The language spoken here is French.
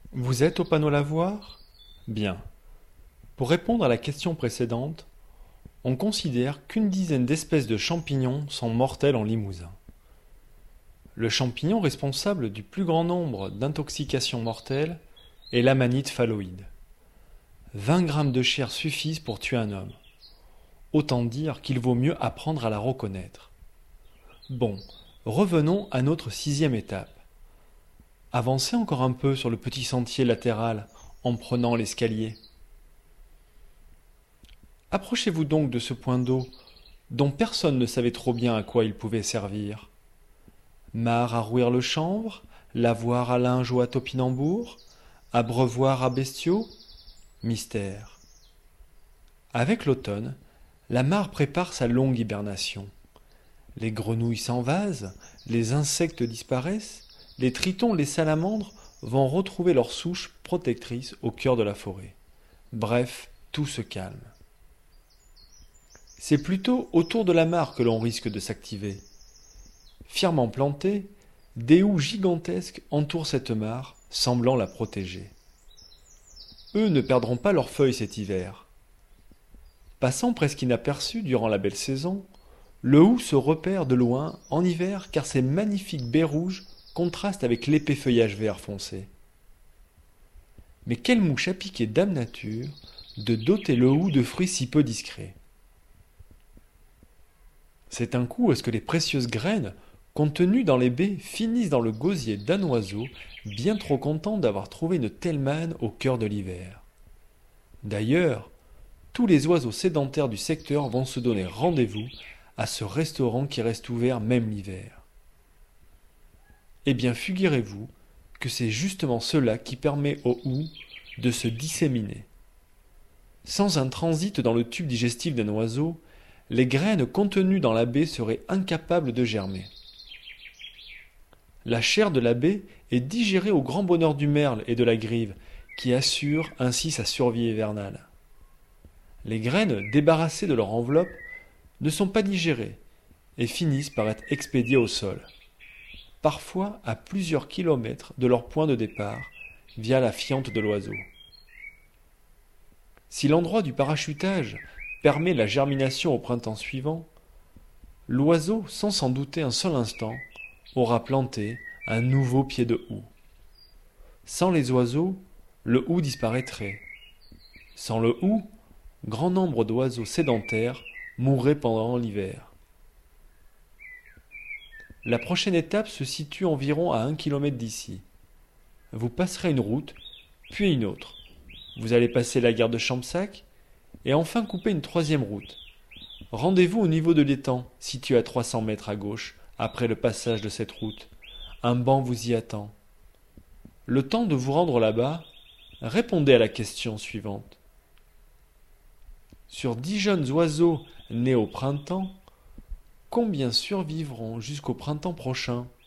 Vous êtes au panneau lavoir? Bien. Pour répondre à la question précédente, on considère qu'une dizaine d'espèces de champignons sont mortelles en Limousin. Le champignon responsable du plus grand nombre d'intoxications mortelles est l'amanite phalloïde. 20 grammes de chair suffisent pour tuer un homme. Autant dire qu'il vaut mieux apprendre à la reconnaître. Bon, revenons à notre sixième étape. Avancez encore un peu sur le petit sentier latéral en prenant l'escalier. Approchez-vous donc de ce point d'eau dont personne ne savait trop bien à quoi il pouvait servir. Mare à rouir le chanvre, lavoir à linge ou à topinambour, abreuvoir à bestiaux, mystère. Avec l'automne, la mare prépare sa longue hibernation. Les grenouilles s'envasent, les insectes disparaissent, les tritons, les salamandres vont retrouver leur souche protectrice au cœur de la forêt. Bref, tout se calme. C'est plutôt autour de la mare que l'on risque de s'activer. Fièrement plantés, des houes gigantesques entourent cette mare, semblant la protéger. Eux ne perdront pas leurs feuilles cet hiver. Passant presque inaperçu durant la belle saison, le hou se repère de loin en hiver car ses magnifiques baies rouges contrastent avec l'épais feuillage vert foncé. Mais quelle mouche a piqué Dame Nature de doter le hou de fruits si peu discrets? C'est un coup à ce que les précieuses graines contenues dans les baies finissent dans le gosier d'un oiseau bien trop content d'avoir trouvé une telle manne au cœur de l'hiver. D'ailleurs, tous les oiseaux sédentaires du secteur vont se donner rendez-vous à ce restaurant qui reste ouvert même l'hiver. Eh bien, figurez-vous que c'est justement cela qui permet au hou de se disséminer. Sans un transit dans le tube digestif d'un oiseau, les graines contenues dans la baie seraient incapables de germer. La chair de la baie est digérée au grand bonheur du merle et de la grive, qui assurent ainsi sa survie hivernale. Les graines, débarrassées de leur enveloppe, ne sont pas digérées et finissent par être expédiées au sol, parfois à plusieurs kilomètres de leur point de départ, via la fiente de l'oiseau. Si l'endroit du parachutage permet la germination au printemps suivant, l'oiseau, sans s'en douter un seul instant, aura planté un nouveau pied de houx. Sans les oiseaux, le houx disparaîtrait. Sans le houx, grand nombre d'oiseaux sédentaires mourraient pendant l'hiver. La prochaine étape se situe environ à 1 kilomètre d'ici. Vous passerez une route, puis une autre. Vous allez passer la gare de Champsac et enfin couper une troisième route. Rendez-vous au niveau de l'étang, situé à 300 mètres à gauche, après le passage de cette route. Un banc vous y attend. Le temps de vous rendre là-bas, répondez à la question suivante. Sur 10 jeunes oiseaux nés au printemps, combien survivront jusqu'au printemps prochain?